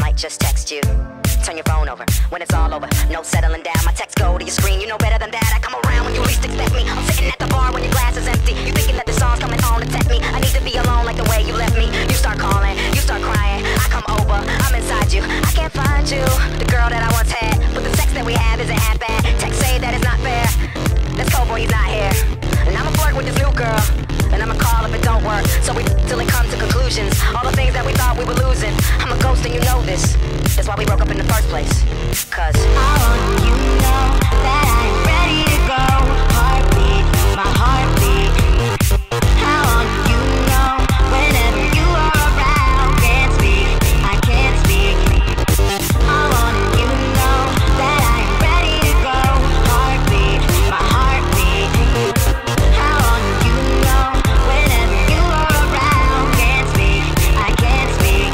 might just text you. Turn your phone over when it's all over. No settling down, my texts go to your screen. You know better than that, I come around when you least expect me. I'm sitting at the bar when your glass is empty. You thinking that the song's coming on to tempt me. I need to be alone like the way you left me. You start calling, you start crying. I come over, I'm inside you. I can't find you, the girl that I once had. But the sex that we have isn't half bad. Text say that it's not fair. Let's go, boy, he's not here. And I'ma flirt with this new girl, and I'ma call if it don't work. So we till it comes to conclusions. All the things that we thought we were losing. I'm a ghost and you know this. That's why we broke up in the first place. Cause I want you to know that I'm ready to go. Heartbeat, my heartbeat. I want you to know whenever you are around. Can't speak, I can't speak. I want you to know that I'm ready to go. Heartbeat, my heartbeat. I want you to know whenever you are around. Can't speak, I can't speak.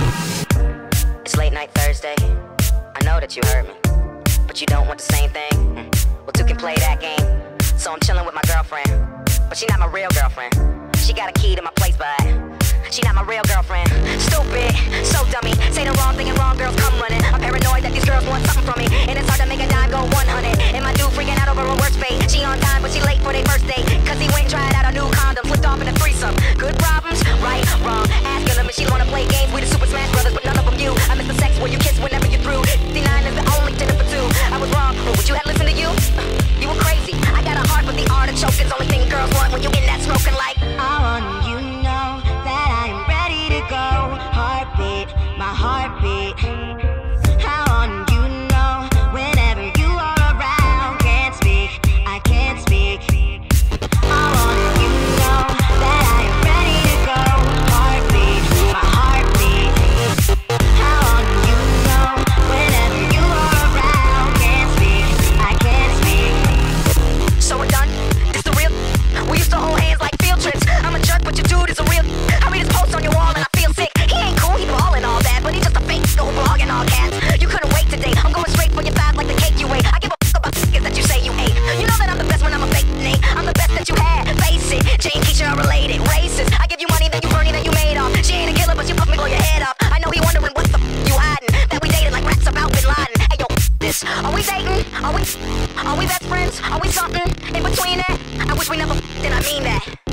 it's late night Thursday. I know that you heard me, but you don't want the same thing. Well, two can play that game. So I'm chilling with my girlfriend, but she not my real girlfriend. She got a key to my place, but she not my real girlfriend. Stupid, so dummy. Say the wrong thing and wrong girls come running. I'm paranoid that these girls want something from me, and it's hard to make a dime go 100. And my dude freaking out over a worst fate. She on time, but she late for their first date. Cause he went and tried out a new condom, flipped off in a threesome. Good problems, right, wrong. Asking them if she wanna play games. We the Super Smash Brothers, but none of them you. I miss the sex where you kiss whenever you're through. 59 is the only dinner for two. I was wrong, but would you have listened to you? You were crazy. I got a heart, but the artichoke is only thing girls want when you in that smoking like. I want you to know that I'm ready to go. Heartbeat, my heartbeat. I want you to know whenever you are around. Can't speak, I can't speak. I want you to know that I'm ready to go. Heartbeat, my heartbeat. I want you to know whenever you are around. Can't speak, I can't speak. So we're done? This the real? We used to hold hands like field trips. I'm a jerk, but your dude is a real. I read his post on your wall and I feel sick. He ain't cool, he ballin' all that, but he's just a fake who blogging all cats. You couldn't wait today. I'm going straight for your thighs like the cake you ate. I give a fuck about niggas that you say you ate. You know that I'm the best when I'm a fake Nate. I'm the best that you had. Face it, Jane Keisha are related. Racist. I give you money, then you burn it, then you made off. She ain't a killer, but you fuck me, blow your head off. I know he wondering what the you hiding. That we dated like rats about Bin Laden. Hey yo, this. Are we dating? Are we best friends? Are we something in between that? I wish we never and I mean that.